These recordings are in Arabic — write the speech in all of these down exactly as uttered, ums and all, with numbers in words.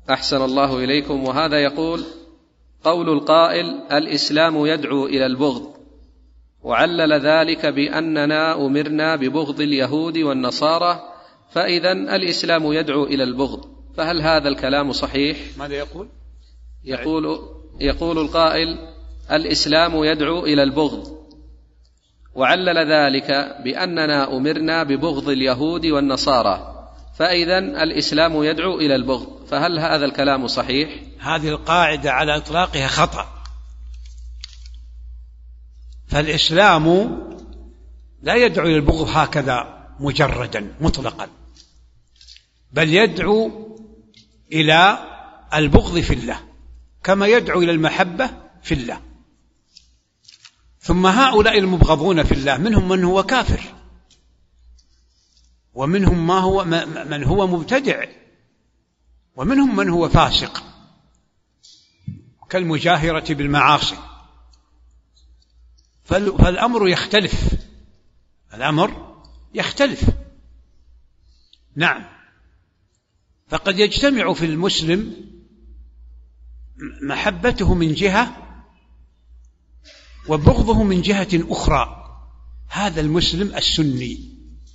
أحسن الله إليكم. وهذا يقول: قول القائل الإسلام يدعو إلى البغض، وعلل ذلك بأننا أمرنا ببغض اليهود والنصارى، فإذن الإسلام يدعو إلى البغض، فهل هذا الكلام صحيح؟ ماذا يقول؟ يقول, يقول القائل الإسلام يدعو إلى البغض، وعلل ذلك بأننا أمرنا ببغض اليهود والنصارى، فإذن الإسلام يدعو إلى البغض، فهل هذا الكلام صحيح؟ هذه القاعدة على إطلاقها خطأ. فالإسلام لا يدعو إلى البغض هكذا مجردا مطلقا، بل يدعو إلى البغض في الله كما يدعو إلى المحبة في الله. ثم هؤلاء المبغضون في الله منهم من هو كافر، ومنهم ما هو من هو مبتدع، ومنهم من هو فاسق كالمجاهرة بالمعاصي. فالأمر يختلف، الأمر يختلف. نعم، فقد يجتمع في المسلم محبته من جهة وبغضه من جهة أخرى، هذا المسلم السني.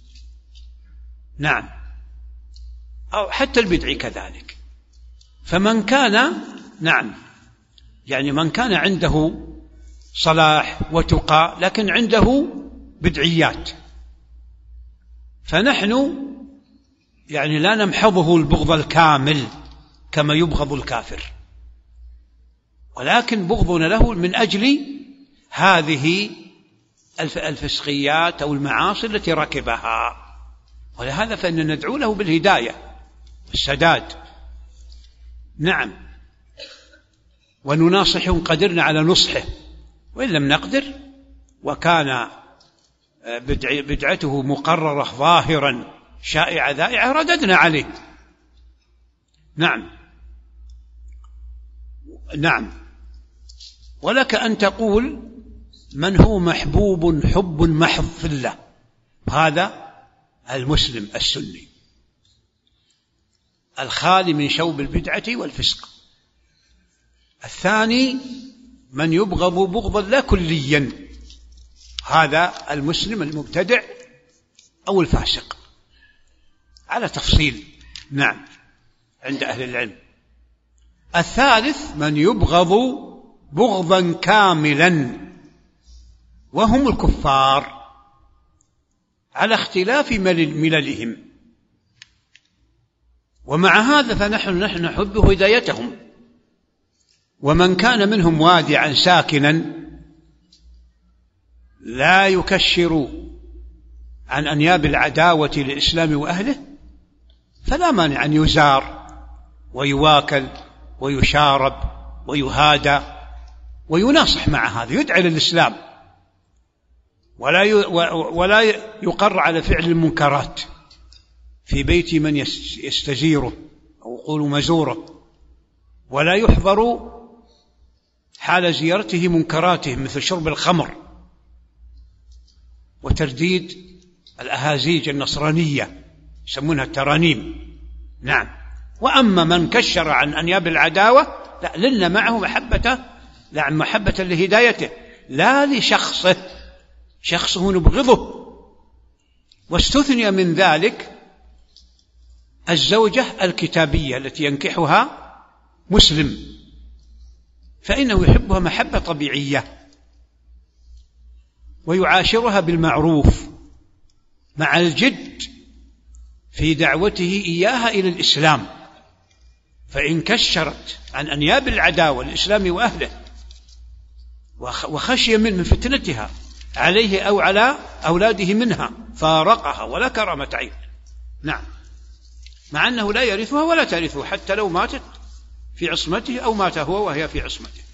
نعم، أو حتى البدعي كذلك. فمن كان نعم يعني من كان عنده صلاح وتقى لكن عنده بدعيات، فنحن يعني لا نمحضه البغض الكامل كما يبغض الكافر، ولكن بغضنا له من أجل هذه الفسقيات أو المعاصي التي ركبها. ولهذا فإننا ندعو له بالهداية والسداد. نعم، ونناصح قدرنا على نصحه، وإن لم نقدر وكان بدعته مقررة ظاهرا شائعة ذائعة رددنا عليه. نعم نعم ولك أن تقول من هو محبوب حب محض في الله، هذا المسلم السني الخالي من شوب البدعة والفسق. الثاني من يبغض بغضا لا كليا، هذا المسلم المبتدع أو الفاسق على تفصيل. نعم، عند أهل العلم. الثالث من يبغض بغضا كاملا، وهم الكفار على اختلاف مللهم، ومع هذا فنحن نحن نحب هدايتهم. ومن كان منهم وادعا ساكنا لا يكشر عن أنياب العداوة للإسلام وأهله، فلا مانع أن يزار ويواكل ويشارب ويهادى ويناصح مع هذا، يدعي للإسلام ولا ولا يقر على فعل المنكرات في بيت من يستزيره أو يقول مزوره، ولا يحضر حال زيارته منكراته مثل شرب الخمر وترديد الأهازيج النصرانية يسمونها الترانيم. نعم. وأما من كشر عن أنياب العداوة لا، لنا معه محبة، لا محبة لهدايته لا لشخصه، شخصه نبغضه. واستثني من ذلك الزوجة الكتابية التي ينكحها مسلم، فإنه يحبها محبة طبيعية ويعاشرها بالمعروف مع الجد في دعوته إياها إلى الإسلام. فإن كشرت عن أنياب العداوة للإسلام وأهله وخشي من فتنتها عليه أو على أولاده منها فارقها ولا كرامة عين. نعم، مع أنه لا يرثها ولا ترثه حتى لو ماتت في عصمته أو مات هو وهي في عصمته.